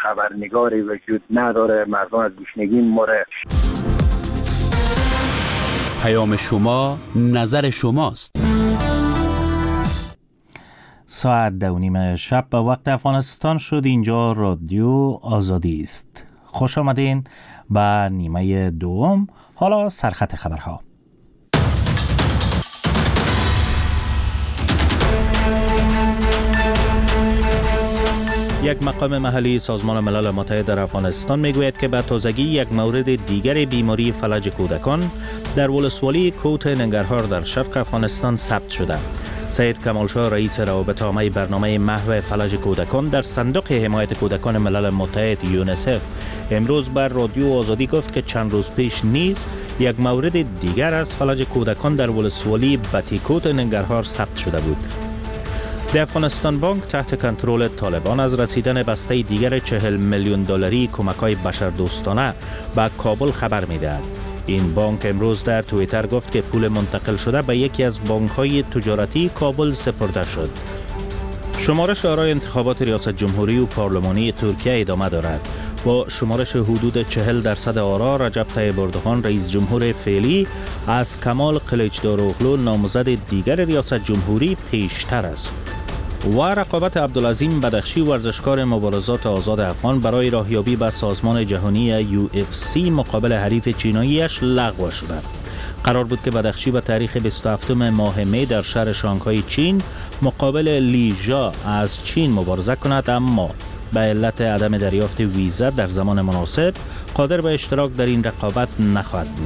خبرنگاری وجود نداره. مردم از گشنگی مره. پیام شما، نظر شماست. ساعت 2:30 شب به وقت افغانستان شد. اینجا رادیو آزادی است. خوش آمدین به نیمه دوم. حالا سرخط خبرها. یک مقام محلی سازمان ملل متحد در افغانستان میگوید که به تازگی یک مورد دیگر بیماری فلج کودکان در ولسوالی کوت ننگرهار در شرق افغانستان ثبت شده. سید کمالشاه رئیس روابط عامه برنامه محو فلج کودکان در صندوق حمایت کودکان ملل متحد یونیسف امروز بر رادیو آزادی گفت که چند روز پیش نیز یک مورد دیگر از فلج کودکان در ولسوالی بتیکوت ننگرهار ثبت شده بود. د افغانستان بانک تحت کنترل طالبان از رسیدن بسته دیگر 40 میلیون دلاری کمک‌های بشردوستانه به کابل خبر می‌دهد. این بانک امروز در توییتر گفت که پول منتقل شده به یکی از بانک‌های تجارتی کابل سپرده شد. شمارش آرای انتخابات ریاست جمهوری و پارلمانی ترکیه ادامه دارد. با شمارش حدود 40% آرا، رجب طیب اردوغان رئیس جمهور فعلی از کمال قلیچداروغلو نامزد دیگر ریاست جمهوری پیشتر است. و رقابت عبدالعظیم بدخشی ورزشکار مبارزات آزاد افغان برای راهیابی به سازمان جهانی UFC مقابل حریف چیناییش لغو شده. قرار بود که بدخشی به تاریخ 27 ماه می در شهر شانگهای چین مقابل لی ژا از چین مبارزه کند، اما به علت عدم دریافت ویزا در زمان مناسب قادر به اشتراک در این رقابت نخواهد بود.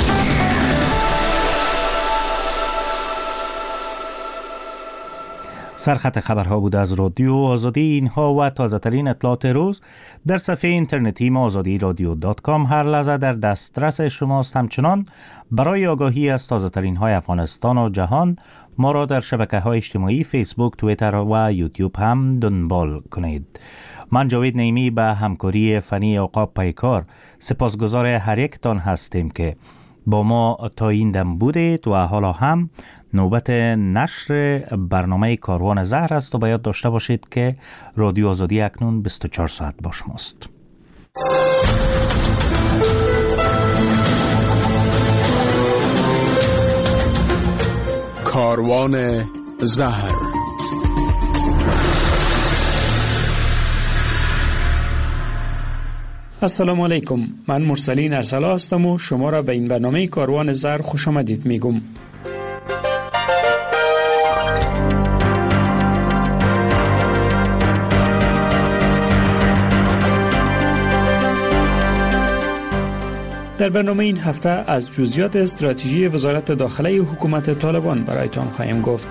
سرخط خبرها بود از رادیو آزادی. اینها و تازه ترین اطلاعات روز در صفحه اینترنتی ما azadiradio.com هر لحظه در دسترس شماست. همچنان برای آگاهی از تازه ترین های افغانستان و جهان ما را در شبکه های اجتماعی فیسبوک، توییتر و یوتیوب هم دنبال کنید. من جاوید نعیمی به همکاری فنی عقاب پیکار سپاسگزار هر یک تان هستیم که با ما تا این دم بودید و حالا هم نوبت نشر برنامه کاروان زهر است و باید داشته باشید که رادیو آزادی اکنون 24 ساعت با شماست. کاروان زهر. السلام علیکم، من مرسلین ارسلا هستم و شما را به این برنامه کاروان زهر خوش آمدید میگم. در برنامه این هفته از جزئیات استراتژی وزارت داخله حکومت طالبان برایتان خواهیم گفت.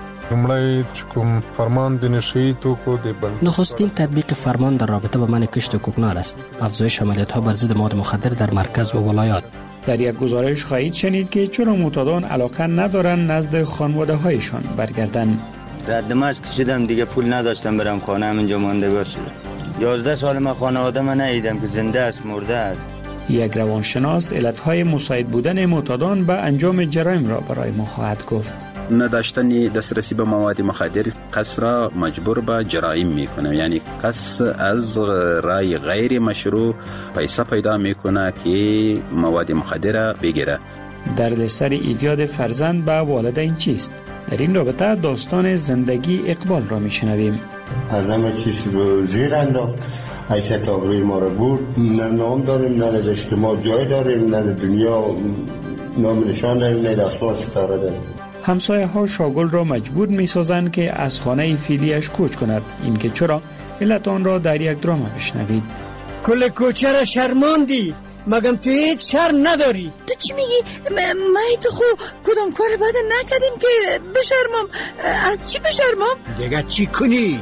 نخستین تطبیق فرمان در رابطه با منع کشت کوکنار است. افزایش عملیات‌ها بر ضد مواد مخدر در مرکز و ولایات. در یک گزارش خواهید شنید که چرا معتادان علاقه ندارن نزد خانواده‌هایشان برگردن. در دمشق کشیدم دیگه، پول نداشتم برم خانه، همینجا ماندگار شدم. 11 سال من خانواده من ندیدم که زنده است مرده است. یک روانشناس علتهای مساعد بودن معتادان به انجام جرایم را برای ما خواهد گفت. نداشتن دسترسی به مواد مخدر کس را مجبور به جرایم میکنه، یعنی کس از رای غیر مشروع پیسه پیدا میکنه که مواد مخدر را بگیره. دردسر ایجاد فرزند به والدین چیست؟ در این رابطه داستان زندگی اقبال را میشنویم. از همه چیز رو زیر انداخت، حیثیت آبروی ما رو برد. نه نام داریم، نه در اجتماع جای داریم، نه در دنیا نام نشان داریم، نه دستمال ستاره داریم. همسایه ها شاگل را مجبور می سازند که از خانه فعلیش کوچ کند. این که چرا؟ علت آن را در یک درام بشنوید. کل کوچه را شرماندی، مگم تو هیچ شرم نداری؟ تو چی میگی؟ ما تو خو کدام کار بد نکردیم که بشرمم؟ از چی بشرمم؟ دیگه چی کنی؟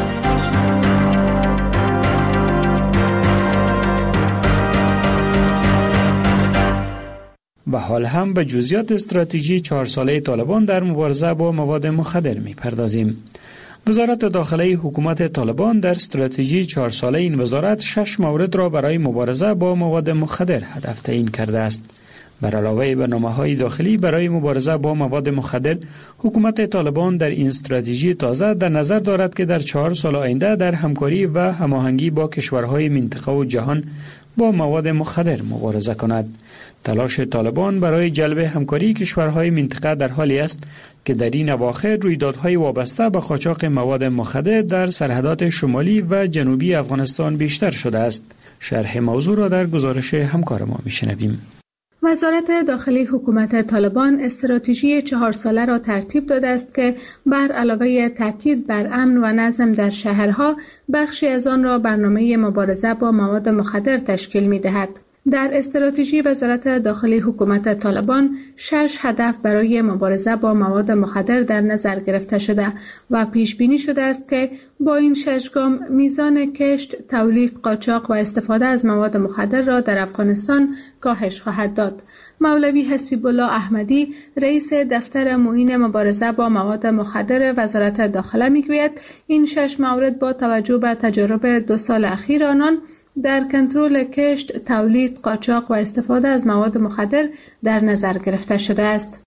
و حال هم به جزئیات استراتژی 4 ساله طالبان در مبارزه با مواد مخدر می‌پردازیم. وزارت داخله حکومت طالبان در استراتژی 4 ساله این وزارت 6 مورد را برای مبارزه با مواد مخدر هدف تعیین کرده است. بر علاوه برنامه‌های داخلی برای مبارزه با مواد مخدر، حکومت طالبان در این استراتژی تازه در نظر دارد که در 4 سال آینده در همکاری و هماهنگی با کشورهای منطقه و جهان با مواد مخدر مبارزه کند. تلاش طالبان برای جلب همکاری کشورهای منطقه در حالی است که در این اواخر رویدادهای وابسته به قاچاق مواد مخدر در سرحدات شمالی و جنوبی افغانستان بیشتر شده است. شرح موضوع را در گزارش همکار ما میشنویم. وزارت داخلی حکومت طالبان استراتژی 4 ساله را ترتیب داده است که بر علاوه تاکید بر امن و نظم در شهرها، بخشی از آن را برنامه مبارزه با مواد مخدر تشکیل می‌دهد. در استراتژی وزارت داخلی حکومت طالبان 6 هدف برای مبارزه با مواد مخدر در نظر گرفته شده و پیش بینی شده است که با این 6 گام میزان کشت، تولید، قاچاق و استفاده از مواد مخدر را در افغانستان کاهش خواهد داد. مولوی حسیب الله احمدی، رئیس دفتر معین مبارزه با مواد مخدر وزارت داخله میگوید این 6 مورد با توجه به تجارب 2 سال اخیر آنان در کنترل کشت، تولید، قاچاق و استفاده از مواد مخدر در نظر گرفته شده است.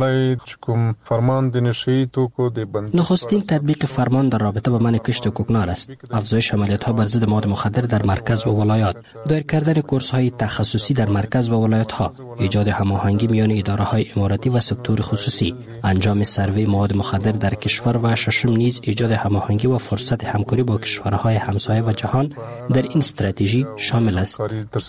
نخستین تطبیق فرمان در رابطه با منع کشت کوکنار است. افزایش عملیات‌ها بر ضد مواد مخدر در مرکز و ولایات، دایر کردن کورس‌های تخصصی در مرکز و ولایت‌ها، ایجاد هماهنگی میان اداره‌های اماراتی و سکتور خصوصی، انجام سروی مواد مخدر در کشور و ششم نیز ایجاد هماهنگی و فرصت همکاری با کشورهای همسایه و جهان در این استراتژی شامل است.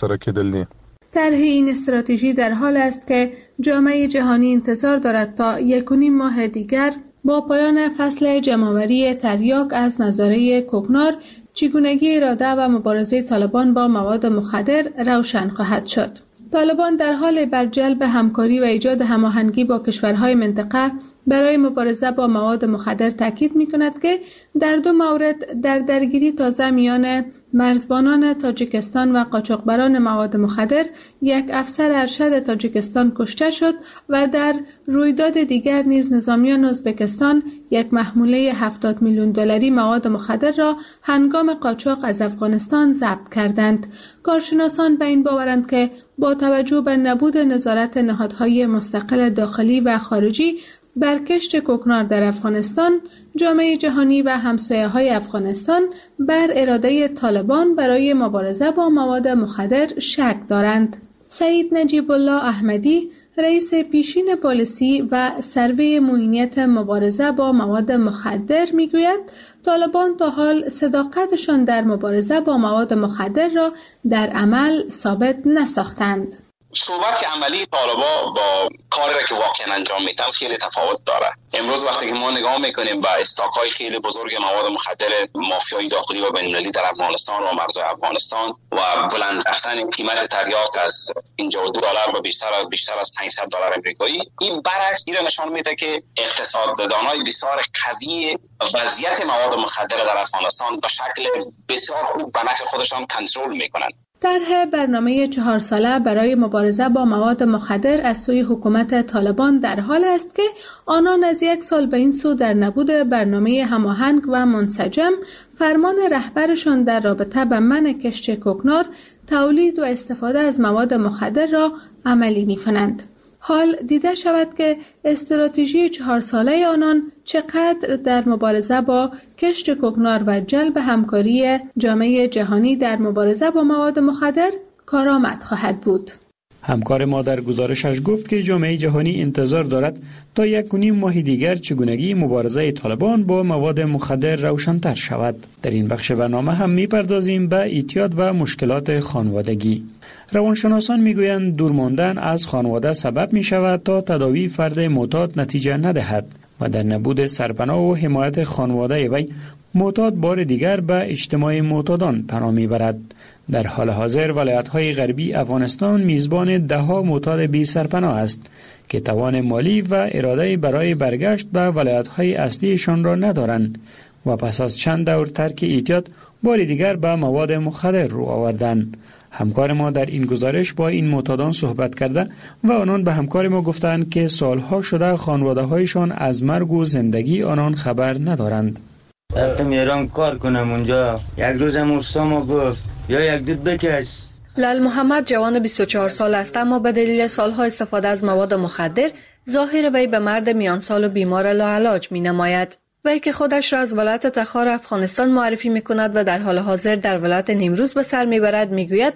طرح این استراتژی در حال است که جامعه جهانی انتظار دارد تا 1.5 ماه دیگر با پایان فصل جمع‌آوری تریاک از مزارع کوکنار چگونگی اراده و مبارزه طالبان با مواد مخدر روشن خواهد شد. طالبان در حال بر جلب همکاری و ایجاد هماهنگی با کشورهای منطقه برای مبارزه با مواد مخدر تاکید می‌کند که در 2 مورد در درگیری تازه میان مرزبانان تاجیکستان و قاچاقبران مواد مخدر یک افسر ارشد تاجیکستان کشته شد و در رویداد دیگر نیز نظامیان ازبکستان یک محموله 70 میلیون دلاری مواد مخدر را هنگام قاچاق از افغانستان ضبط کردند. کارشناسان به این باورند که با توجه به نبود نظارت نهادهای مستقل داخلی و خارجی بر کشت کوکنار در افغانستان، جامعه جهانی و همسایه‌های افغانستان بر اراده طالبان برای مبارزه با مواد مخدر شک دارند. سعید نجیب الله احمدی، رئیس پیشین پالیسی و سروی معینیت مبارزه با مواد مخدر میگوید طالبان تا حال صداقتشان در مبارزه با مواد مخدر را در عمل ثابت نساختند. صحبت عملی طالبا با کاری را که واقعا انجام میدن خیلی تفاوت داره. امروز وقتی که ما نگاه میکنیم به استاک‌های خیلی بزرگ مواد مخدر مافیای داخلی و بین‌المللی در افغانستان و مرزهای افغانستان و بلند رفتن قیمت تریاک از $52 و بیشتر از $500 امریکایی، این برعکس این نشان میده که اقتصاددانای بسیار قوی وضعیت مواد مخدر در افغانستان به شکل بسیار خوب به نفع خودشان کنترل میکنند. طرح برنامه 4 ساله برای مبارزه با مواد مخدر از سوی حکومت طالبان در حال است که آنان از 1 سال به این سو در نبود برنامه هماهنگ و منسجم فرمان رهبرشان در رابطه با منع کشت کوکنار، تولید و استفاده از مواد مخدر را عملی می کنند. حال دیده شود که استراتژی 4 ساله آنان چقدر در مبارزه با کشت کوکنار و جلب همکاری جامعه جهانی در مبارزه با مواد مخدر کارآمد خواهد بود. همکار ما در گزارشش گفت که جامعه جهانی انتظار دارد تا 1.5 ماه دیگر چگونگی مبارزه طالبان با مواد مخدر روشن‌تر شود. در این بخش برنامه هم می‌پردازیم به اعتیاد و مشکلات خانوادگی. روانشناسان میگویند دور ماندن از خانواده سبب می شود تا تداوی فرد معتاد نتیجه ندهد و در نبود سرپناه و حمایت خانواده وی معتاد بار دیگر به اجتماع معتادان پناه میبرد. در حال حاضر ولایت‌های غربی افغانستان میزبان 10 معتاد بی سرپناه است که توان مالی و اراده برای برگشت به ولایت‌های اصلیشان را ندارند و پس از چند دور ترک اعتیاد بار دیگر به مواد مخدر رو آوردند. همکار ما در این گزارش با این معتادان صحبت کرده و آنان به همکار ما گفتند که سالها شده خانواده‌هایشان از مرگ و زندگی آنان خبر ندارند. رفتم ایران کار کنم اونجا. یک روزم اوستا ما گفت یا یک دود بکش لال محمد جوان 24 سال است، اما به دلیل سالها استفاده از مواد مخدر ظاهر وی به مرد میان سال و بیمار لاعلاج می نماید. وی که خودش را از ولایت تخار افغانستان معرفی می کند و در حال حاضر در ولایت نیمروز به سر می برد، می گوید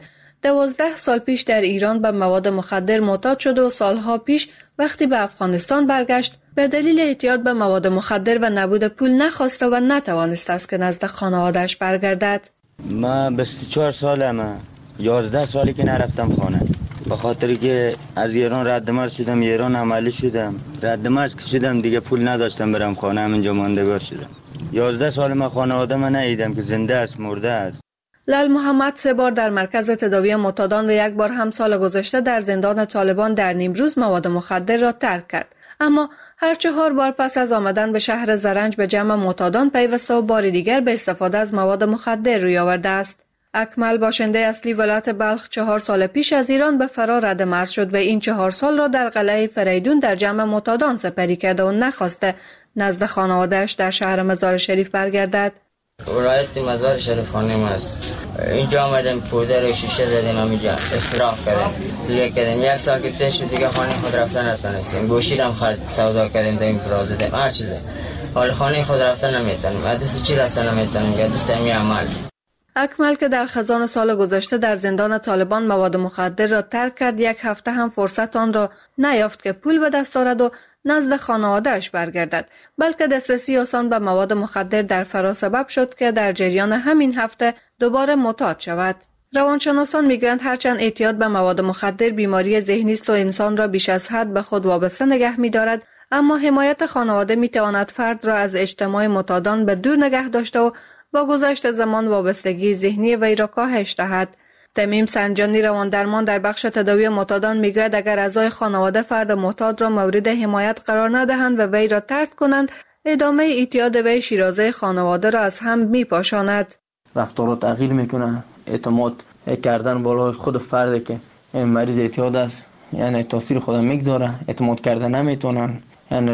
12 سال پیش در ایران به مواد مخدر معتاد شد و سالها پیش وقتی به افغانستان برگشت به دلیل اعتیاد به مواد مخدر و نبود پول نخواسته و نتوانسته است که نزد خانواده‌اش برگردد. من 24 سالمه، 11 سالی که نرفتم خانه، به خاطر که از ایران رد مرز شدم، ایران عملی شدم، رد مرز که شدم دیگه پول نداشتم برم خانه، همینجا ماندگار شدم. 11 سال من خانواده من ندیدم که زنده است مرده است. لال محمد 3 بار در مرکز تداوی معتادان و 1 بار هم سال گذشته در زندان طالبان در نیمروز مواد مخدر را ترک کرد، اما هر 4 بار پس از آمدن به شهر زرنج به جمع معتادان پیوسته و بار دیگر به استفاده از مواد مخدر روی آورده است. اکمل باشنده اصلی ولایت بلخ 4 سال پیش از ایران به فرار رد مرز شد و این 4 سال را در قلعه فریدون در جمع معتادان سپری کرده و نخواسته نزد خانواده‌اش در شهر مزار شریف برگردد. ولایت مزار شریف خانم است. اینجا آمدم پودر و شیشه زدیم، همینجا استراف کردیم دیگه کردیم. 1 سال که تش دیگه خانه خود رفتن نتونستیم، گوشی هم خود سودا کردیم تا این پرا زدیم هر چیزه، حال خانه خود رفتن نمیتونیم، دست چی رفتن نمیتونیم، دست همی عمل. اکمل که در خزان سال گذشته در زندان طالبان مواد مخدر را ترک کرد، 1 هفته هم فرصت آن را نیافت که پول به دست آورد و نزد خانواده‌اش برگردد، بلکه دسترسی آسان به مواد مخدر در فرا سبب شد که در جریان همین هفته دوباره معتاد شود. روانشناسان میگویند هرچند اعتیاد به مواد مخدر بیماری ذهنی است و انسان را بیش از حد به خود وابسته نگه می‌دارد، اما حمایت خانواده می‌تواند فرد را از اجتماع معتادان به دور نگه داشته و با گذشت زمان وابستگی ذهنی وی را کاهش دهد. تمیم سنجانی رواندرمان در بخش تداوی معتادان میگوید اگر اعضای خانواده فرد معتاد را مورد حمایت قرار ندهند و وی را طرد کنند، ادامه اعتیاد وی شیرازه خانواده را از هم میپاشاند. رفتار تغییر میکنه، اعتماد کردن بالای خود فرد که مریض اعتیاد است، یعنی تاثیر خود میگذاره، اعتماد کردن نمیتونن، یعنی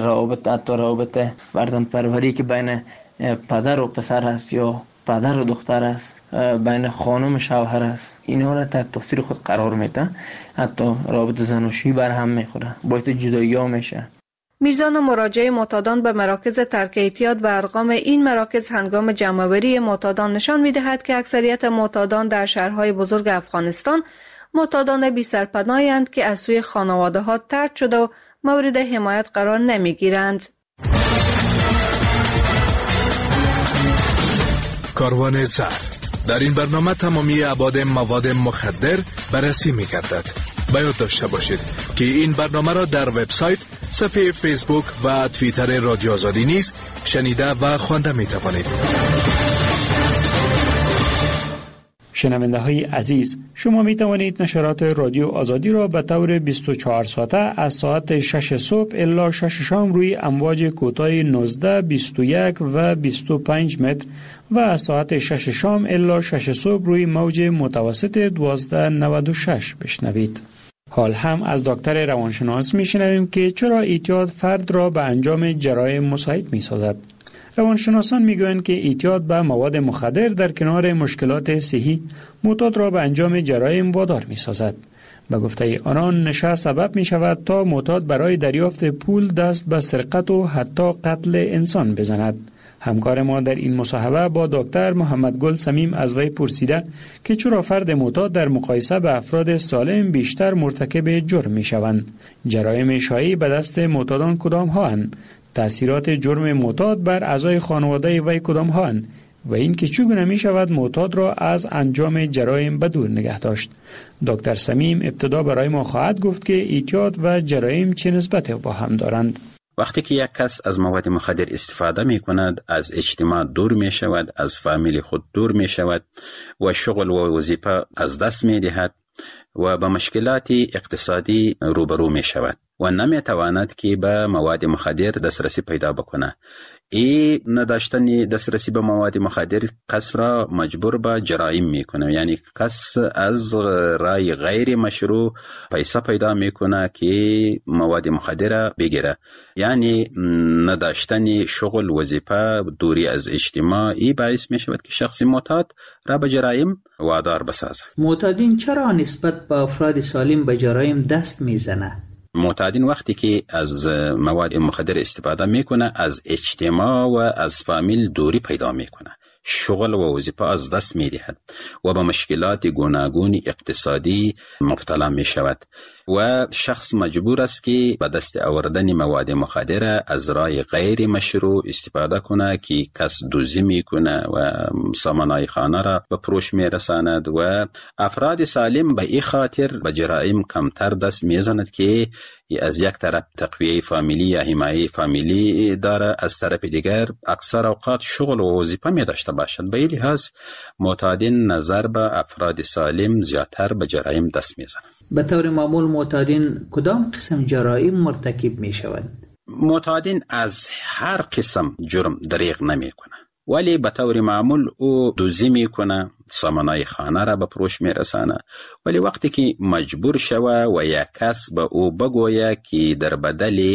روابط فرزند پروری که بین پدر و پسر است یا پدر و دختر است، بین خانم و شوهر است، اینا را تحت تاثیر خود قرار میده، حتی رابطه زناشویی بر هم میخوره، باعث جدایی ها میشه. میزان مراجعه معتادان به مراکز ترک اعتیاد و ارقام این مراکز هنگام جمع‌آوری معتادان نشان میدهد که اکثریت معتادان در شهرهای بزرگ افغانستان معتادان بی سرپناهی اند که از سوی خانواده ها طرد شده و مورد حمایت قرار نمیگیرند. کاروان زهر. در این برنامه تمامی ابعاد مواد مخدر بررسی می‌گردد. باید داشته باشید که این برنامه را در وبسایت، صفحه فیسبوک و توییتر رادیو آزادی نیز شنیده و خوانده می‌توانید. شنونده های عزیز، شما می توانید نشرات رادیو آزادی را به طور 24 ساعته از ساعت 6 صبح الی 6 شام روی امواج کوتاه 19، 21 و 25 متر و از ساعت 6 شام الی 6 صبح روی موج متوسط 1296 بشنوید. حال هم از دکتر روانشناس می شنویم که چرا اعتیاد فرد را به انجام جرایم مساعد می سازد. روانشناسان میگویند که اعتیاد به مواد مخدر در کنار مشکلات صحی معتاد را به انجام جرایم وادار می‌سازد. به گفته آنان نشه سبب می‌شود تا معتاد برای دریافت پول دست به سرقت و حتی قتل انسان بزند. همکار ما در این مصاحبه با دکتر محمد گل صمیم از وی پرسیده که چرا فرد معتاد در مقایسه به افراد سالم بیشتر مرتکب جرم می‌شوند. جرایم شایع به دست معتادان کدام هاند؟ تأثیرات جرم معتاد بر اعضای خانواده وی کدام هاند و این که چگونه می شود معتاد را از انجام جرایم به دور نگه داشت. دکتر صمیم ابتدا برای ما خواهد گفت که اعتیاد و جرایم چه نسبت با هم دارند. وقتی که یک کس از مواد مخدر استفاده می کند، از اجتماع دور می شود، از فامیل خود دور می شود و شغل و وظیفه از دست می دهد و با مشکلات اقتصادی روبرو می شود. و نمیتواند که به مواد مخدر دسترسی پیدا بکنه. این نداشتن دسترسی به مواد مخدر کس را مجبور به جرایم میکنه، یعنی کس از رای غیر مشروع پیسه پیدا میکنه که مواد مخدر بگیره. یعنی نداشتن شغل، وظیفه، دوری از اجتماع، این باعث میشود که شخص معتاد را به جرایم وادار بسازه. معتادین چرا نسبت به افراد سالم به جرایم دست میزنه؟ معتادین وقتی که از مواد مخدر استفاده میکنه از اجتماع و از فامیل دوری پیدا میکنه، شغل و وظیفه از دست میدهد و به مشکلات گوناگون اقتصادی مبتلا میشود و شخص مجبور است که به دست آوردن مواد مخدر از راه غیر مشروع استفاده کنه که کس دزدی میکنه و سامانهای خانه را به فروش میرساند و افراد سالم به این خاطر به جرایم کمتر دست میزند که از یک طرف تقویه فامیلی یا حمایه فامیلی داره، از طرف دیگر اکثر اوقات شغل و وظیفه می داشته باشد. به این لحاظ معتادین نظر به افراد سالم زیادتر به جرایم دست میزنند. به طور معمول معتادین کدام قسم جرایم مرتکب می شوند؟ معتادین از هر قسم جرم دریغ نمی کنه، ولی به طور معمول او دزدی میکنه، سامانهای خانه را به فروش میرسانه، ولی وقتی که مجبور شوه و یک کس به او بگویه که در بدل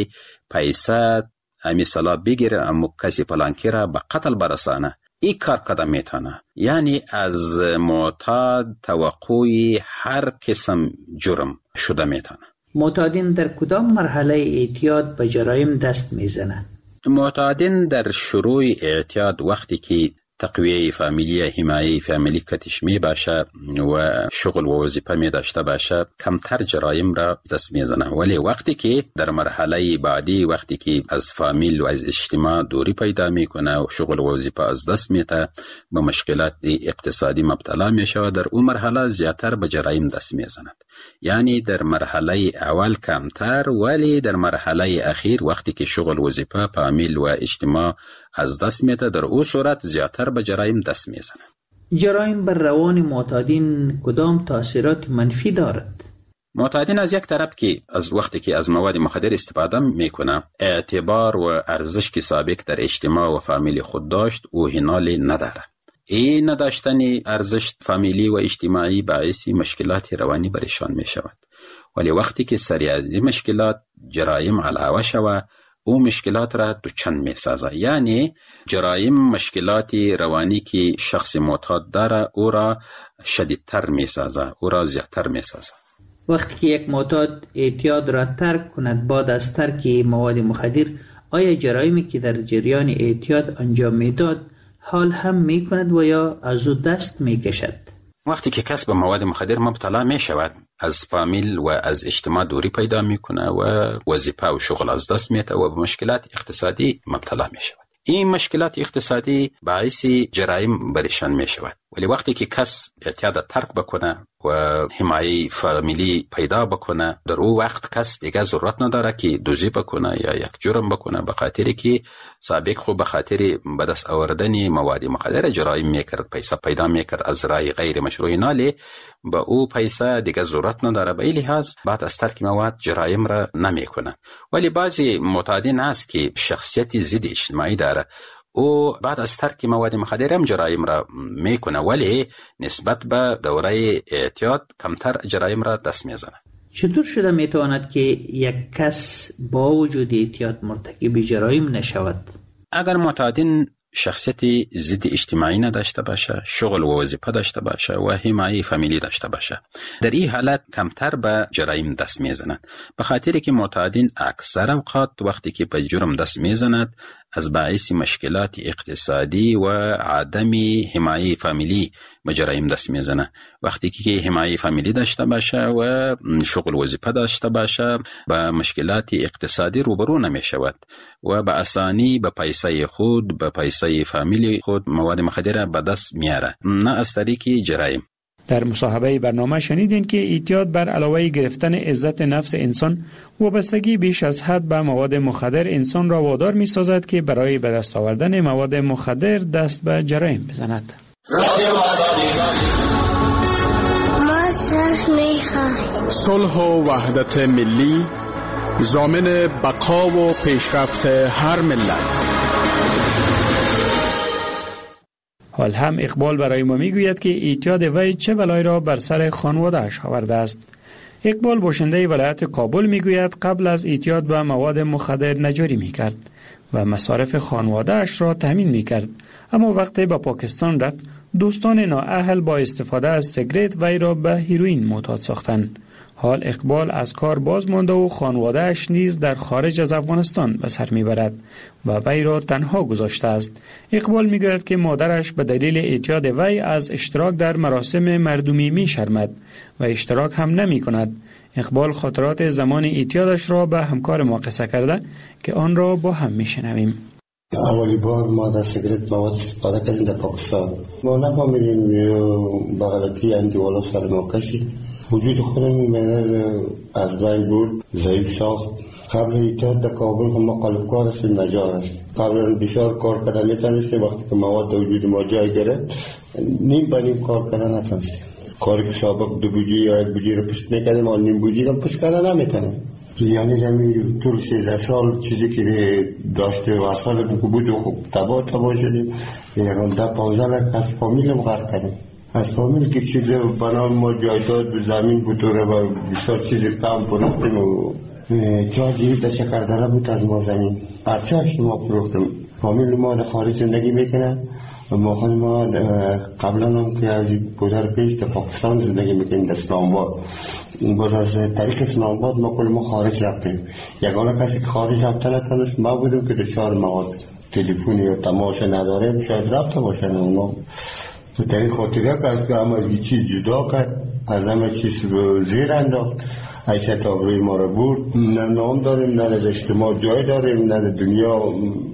پیسه امی صلاح بگیره اما کسی پلانکی را به قتل برسانه، این کار قدم میتونه. یعنی از معتاد توقعی هر قسم جرم شده میتونه. معتادین در کدام مرحله اعتیاد به جرایم دست میزنه؟ معتادین در شروع اعتیاد وقتی که تقویه فامیلی، حمایه فامیلی کتش می باشه و شغل و وظیفه می داشته باشه کمتر جرایم را دست می زنه، ولی وقتی که در مرحله بعدی وقتی که از فامیل و از اجتماع دوری پیدا می کنه و شغل و وظیفه از دست میته به مشکلات اقتصادی مبتلا می شود، در اون مرحله زیادتر به جرایم دست می زند. یعنی در مرحله اول کمتر، ولی در مرحله اخیر وقتی که شغل وظیفه فامیل و اجتماع از دست میته در او صورت زیادتر به جرایم دست میزنه. جرایم بر روان معتادین کدام تاثیرات منفی دارد؟ معتادین از یک طرف که از وقتی که از مواد مخدر استفاده میکنه اعتبار و ارزش که سابق در اجتماع و فامیل خود داشت او هنال نداره. این نداشتن ارزش فامیلی و اجتماعی باعث مشکلات روانی برشان می شود، ولی وقتی که سری از این مشکلات جرایم علاوه شود او مشکلات را دوچند می سازه. یعنی جرایم مشکلات روانی که شخص معتاد داره او را شدیدتر می سازه، او را زیادتر می سازه. وقتی که یک معتاد اعتیاد را ترک کند بعد از ترک مواد مخدر، آیا جرایمی که در جریان اعتیاد انجام میداد حال هم می کند و یا از او دست می کشد؟ وقتی که کس به مواد مخدر مبتلا می شود از فامیل و از اجتماع دوری پیدا می کنه و وظیفه و شغل از دست میته و به مشکلات اقتصادی مبتلا می شود. این مشکلات اقتصادی باعث جرایم برشان می شود، ولی وقتی که کس اعتیاد ترک بکنه و حمایه فامیلی پیدا بکنه در او وقت کس دیگه ضرورت نداره که دزدی بکنه یا یک جرم بکنه، به خاطری که سابق خو به خاطر به دست آوردن مواد مخدر جرایم میکرد، پیسه پیدا میکرد از راه غیر مشروع، ناله به او پیسه دیگه ضرورت نداره، به این لحاظ بعد از ترک مواد جرایم را نمیکنه. ولی بعضی معتادین هست که شخصیت ضد اجتماعی داره، او بعد از ترک مواد مخدر هم جرایم را میکنه، ولی نسبت به دوره اعتیاد کمتر جرایم را دست میزنه. چطور شده میتواند که یک کس با وجود اعتیاد مرتکب جرایم نشود؟ اگر معتادین شخصیت ضد اجتماعی نداشته باشه، شغل و وظیفه داشته باشه و حمایه فامیلی داشته باشه، در این حالت کمتر به جرایم دست میزنند، به خاطری که معتادین اکثر اوقات وقتی که به جرم دست میزنند از باعث مشکلات اقتصادی و عدم حمایه فامیلی به جرایم دست میزنه. وقتی که حمایه فامیلی داشته باشه و شغل وظیفه داشته باشه به مشکلات اقتصادی روبرو نمیشود و به آسانی به پیسه خود، به پیسه فامیلی خود مواد مخدر به دست میاره، نه از طریق جرایم. در مصاحبه برنامه شنیدین که اعتیاد بر علاوه گرفتن عزت نفس انسان، وابستگی بیش از حد به مواد مخدر انسان را وادار می سازد که برای به دست آوردن مواد مخدر دست به جرایم بزند. صلح و وحدت ملی ضامن بقا و پیشرفت هر ملت. حال هم اقبال برای ما میگوید که اعتیاد وی چه بلایی را بر سر خانواده‌اش آورده است. اقبال باشنده ولایت کابل میگوید قبل از اعتیاد به مواد مخدر نجاری میکرد و مصارف خانواده‌اش را تامین میکرد، اما وقتی به پاکستان رفت دوستان نااهل با استفاده از سیگرت وی را به هیروئین معتاد ساختند. حال اقبال از کار باز مانده و خانواده‌اش نیز در خارج از افغانستان به سر میبرد و وی را تنها گذاشته است. اقبال میگوید که مادرش به دلیل اعتیاد وی از اشتراک در مراسم مردمی میشرمد و اشتراک هم نمی کند. اقبال خاطرات زمان اعتیادش را به همکار ما قصه کرده که آن را با هم میشنویم. اولی بار ما در سیگرت مواد استفاده کردیم در پاکستان. ما نفهمیدیم به غلطی اندیوالا سر ما کشید. وجود خودم از بین بود، ضعیف ساخت. قبل اعتیاد در کابل هم ما قلبکار هستیم، نجار هستیم. قبل بسیار کار کردن نتونستیم، وقتی که مواد در وجود ما جای گرفت نیم به نیم کار کردن نتونستیم. کاری که سابق 2 بوجی یا 1 بوجی رو پشت میکردیم و نیم بوجی رو پشت کردن نمیتونیم. یعنی زمین طول 13 سال چیزی که داشته و اصلا بود و خوب تباه شدیم. یکم 10-15 لک از فامیلم غرق کردیم. از فامیل که چیزی بنام ما جایداد و زمین بطوره و بسیار چیزی کم پروختیم و 4 جیب در شکردره بود از ما زمین. پرچهش ما پروختیم. فامیل ما در خارج زندگی میکنه و ما خود ما قبلا هم که از پدر پیش در پاکستان زندگی میکنیم در اسلام آباد. باز از طریق اسلام آباد ما کل ما خارج رفتیم. یگانه کسی که خارج رفته نتونست ما بودیم که دچار مواد تلفنی یا تماشا نداریم شاید رفته باشن اونا. در این خاطره که از همه چیز جدا کرد، از همه چیز رو زیر انداخت، عیشت آبروی ما رو برد. نه نام داریم، نه در اجتماع جای داریم، نه در دنیا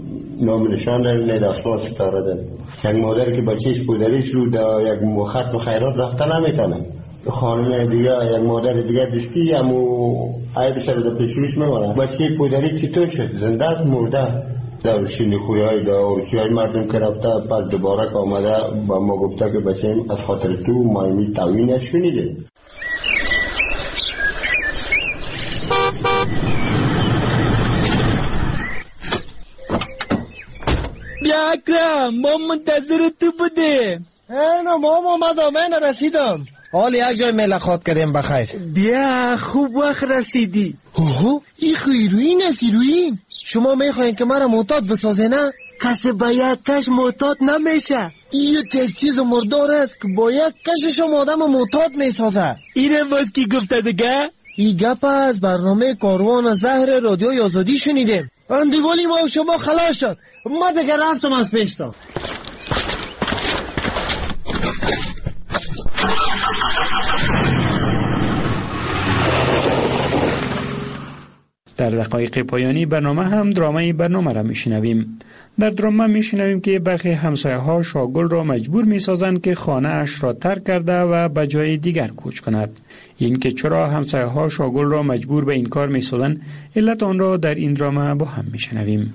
نام نشان داریم، نه در آسمان ستاره داریم. یک مادر که بچهش پدریش رو در یک ختم خیرات رفته نمیتونه. خانم دیگه یک مادر دیگه دستی همو عیبش رو در پیشروش میمونه. بچه پدری چطور شد؟ زنده است مرده؟ در شینی خوی های در اورچی های مردم که رفته پس دوباره که آمده با ما گفته که بچه‌م از خاطر تو مایمی تاوینش شنیده. بیا اکرم، ما منتظر تو بودیم. نه ماما من رسیدم. حال یک جای ملاقات کردیم بخیر. بیا خوب وقت رسیدی. اوه این هیروئین است. هیروئین شما میخواین که مرا معتاد بسازه نه؟ کسی با یک کش معتاد نمیشه. این یک چیز مردار است که با یک کش شما آدم معتاد میسازه. اینم باز کی گفته دیگه؟ این گپ از برنامه کاروان زهر رادیو آزادی شنیدیم. اندیوالی ما و شما خلاص شد. ما دیگه رفتم از پیشتا. در دقایق پایانی برنامه هم درامه برنامه را میشنویم. در درامه میشنویم که برخی همسایه ها شاگل را مجبور میسازند که خانه اش را ترک کرده و به جای دیگر کوچ کند. این که چرا همسایه ها شاگل را مجبور به این کار میسازند، علت آن را در این درامه با هم میشنویم.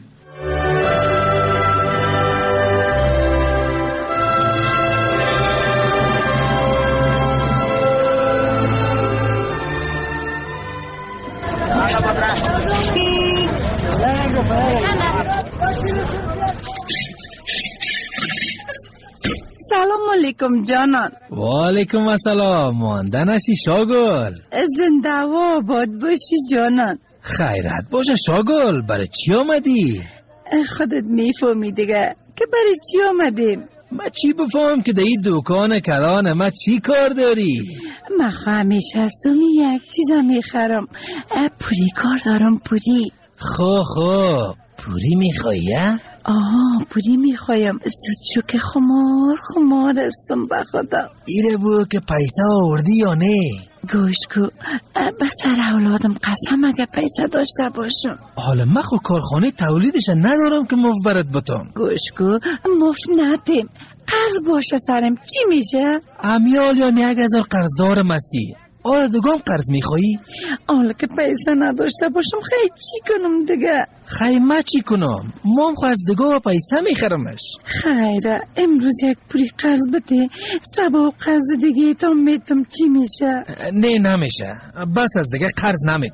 سلام علیکم جانان. و علیکم السلام. مانده نشی شاگل. زنده و آباد باشی جانان. خیرت باشه شاگل. برای چی آمدی؟ خودت میفهمی دیگه که برای چی آمدیم. ما چی بفهم که در این دکان کلان ما چی کار داری؟ ما همیشه از تو یک چیز میخرم. پوری کار دارم. پوری. خو پوری میخوایی؟ آها پوری میخوایم. زود که خمار استم بخدا. ایره بو که پیسه آوردی یا نه؟ گوش کو به سر اولادم قسم اگه پیسه داشته باشم. حالا من خو کارخانه تولیدش ندارم که مفبرت بتم. گوش کو مفت ندیم. قرض باشه سرم چی میشه؟ امیال یا 1000 قرض دارم استی. آره دوگام قرض میخوایی؟ حالا که پیسه نداشته باشم خیلی چی کنم دیگه؟ خیلی ما چی کنم؟ مام خو از دگاه پیسه میخرمش. خیره امروز یک پوری قرض بده، سبا قرض دیگه تا میتم چی میشه؟ نه نمیشه. بس از دیگه قرض نمیتم.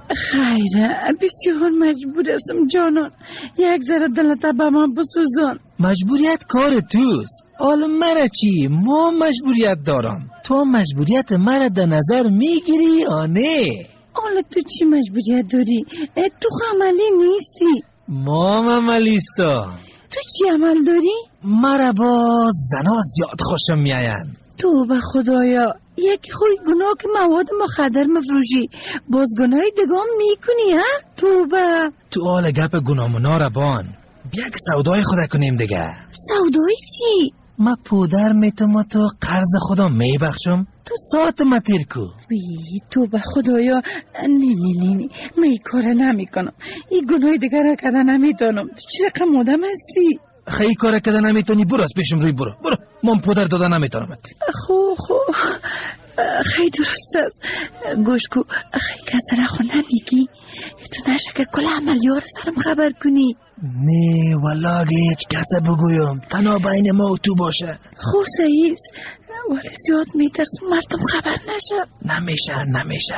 خیره بسیار مجبور هستم جانان، یک ذره دلت به من بسوزان. مجبوریت کار توست. حالا مرا چی؟ ما مجبوریت دارم. تو مجبوریت مرا در نظر میگیری یا نه؟ حالا تو چی مجبوریت داری؟ تو عملی نیستی. ما عملیستم. تو چی عمل داری؟ مرا با زنا زیاد خوشم میاین. تو به خدایا یک خوی گناه که مواد مخدر مفروشی، باز گناهی دگام میکنی ها؟ تو حال گپ گناهمونا را بان. بیا که سودای خدا کنیم دیگه. سودای چی؟ ما پودر میتم تو قرض خدا میبخشم، تو ساعت ما تیر کو. تو به خدایا نه من این کار نمی کنم. این گناهی دیگر را کده نمیتونم. تو چی رقم آدم هستی؟ خیلی کار کده نمیتونی، برو از پیشم روی برو. من پودر داده نمیتونم. خو خیلی درست است. گوش کو خیلی کس را خو نمیگی؟ تو نشه که کل عملیار سرم خبر کنی؟ نه والله هیچ کسه بگویم، تنها بین ما و تو باشه. خو سعید ولی زیاد میترسم مردم خبر نشه. نمیشه.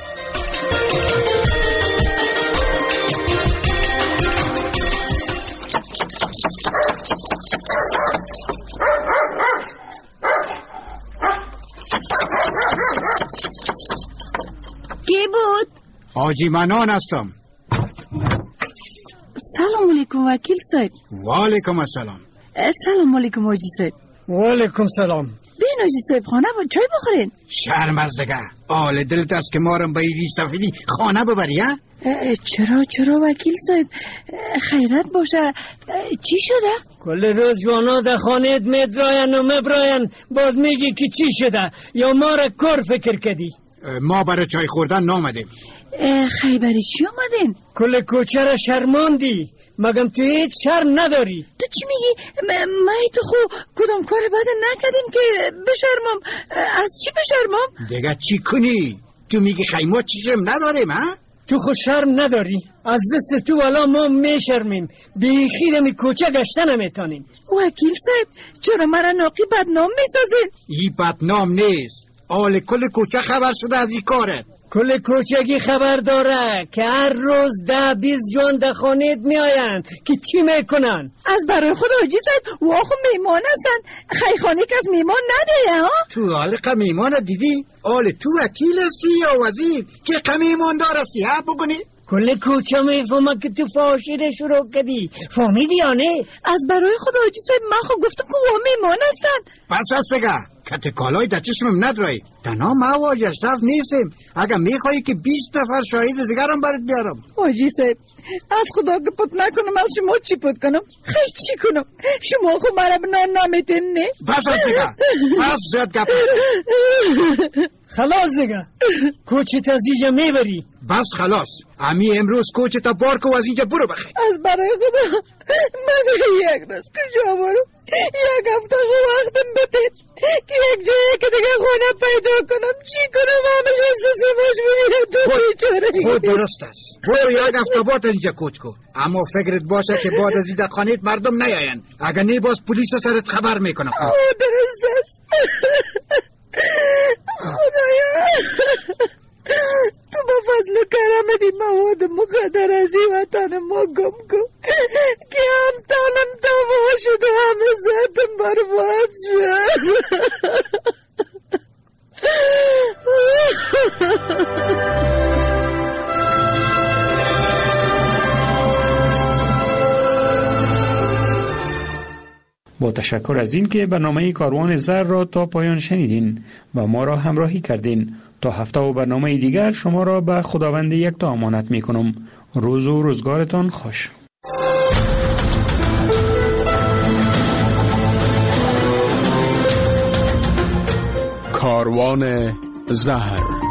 کی بود؟ حاجی منان هستم. سلام علیکم وکیل صاحب. و علیکم السلام. سلام علیکم حاجی صاحب. و علیکم سلام. بین حاجی صاحب خانه با چای بخورین. شرم از دگه آل دلت است که مارم به ایری سفیدی خانه ببری ها؟ چرا وکیل صاحب؟ خیرت باشه. چی شده؟ کل روز جوانا در خانه میدراین و مبراین، باز میگی که چی شده؟ یا ما را کار فکر کردی؟ ما برای چای خوردن نامدیم. برای چی آمدین؟ کل کوچه را شرماندی، مگم تو هیچ شرم نداری؟ تو چی میگی؟ ما تو خو کدام کار بد نکردیم که بشرمم؟ از چی بشرمم؟ دیگه چی کنی؟ تو میگی خیمات چیزم نداریم ها؟ تو خود شرم نداری؟ از دست تو والا ما میشرمیم، بیخی دمی کوچه گشته نمیتانیم. وکیل صاحب چرا مرا ناقی بدنام میسازین؟ ای بدنام نیست، آل کل کوچه خبر شده از این کاره. کل کوچگی خبر داره که هر روز 10-20 جوان در خانه می آین که چی میکنن؟ از برای خود حاجی صاحب واخو میمان هستن، خیخانه که از میمان ندهه ها؟ تو حالق میمان دیدی؟ آل تو وکیل هستی یا وزیر که قمیمان دار هستی ها بگونی؟ کل کوچه میفهمه که تو فاشیره شروع کردی، فهمیدی یا نه؟ از برای خود حاجی صاحب من خو گفتم که وا میمان هستن. پس از بگه کت کالای در چشمم ندرایی، تنها ما واج اشرف نیستیم. اگر میخوایی که 20 نفر شاهد دیگرم برات بیارم. حاجی صاحب از خدا که پت نکنم، از شما چی پت کنم؟ خیلی چی کنم؟ شما خو مرا بنان نمیتین نه؟ بس از دیگه بس زیاد گپ خلاص دیگه کوچه تا از اینجا میبری. بس خلاص امی امروز کوچه تا بار کو از اینجا برو بخیر. از برای خدا من یک روز کجا برو؟ یک هفته وقتم بتید که یک جایی که دیگه خونه پیدا کنم. چی کنم؟ همش احساس مجبوریت خود درست است. برو یک هفته بعد اینجا کوچ کو، اما فکرت باشه که بعد از این خانه مردم نیاین، اگر نه باز پلیس سرت خبر میکنم. درست است. خدایا تو با فضل و کرمت این مواد مخدر از این وطن ما گم کن که هم تانم تمام شد و همه ذاتم برباد شد. با تشکر از این که برنامه کاروان زر را تا پایان شنیدین و ما را همراهی کردین. تا هفته و برنامه دیگر شما را به خداوند یکتا امانت می کنم. روز و روزگارتان خوش. کاروان زهر